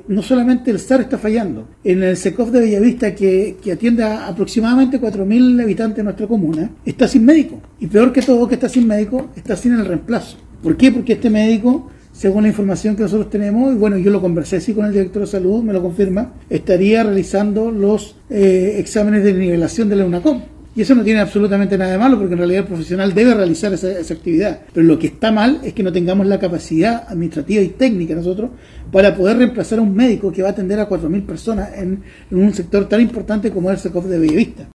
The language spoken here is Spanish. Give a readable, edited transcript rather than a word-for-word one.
no solamente el SAR está fallando. En el SECOF de Bellavista, que atiende a aproximadamente 4.000 habitantes de nuestra comuna, está sin médico. Y peor que todo, que está sin médico, está sin el reemplazo. ¿Por qué? Porque este médico, según la información que nosotros tenemos, y bueno, yo lo conversé así con el director de salud, me lo confirma, estaría realizando los exámenes de nivelación de la UNACOM. Y eso no tiene absolutamente nada de malo, porque en realidad el profesional debe realizar esa actividad. Pero lo que está mal es que no tengamos la capacidad administrativa y técnica nosotros para poder reemplazar a un médico que va a atender a 4.000 personas en un sector tan importante como es el SECOF de Bellavista.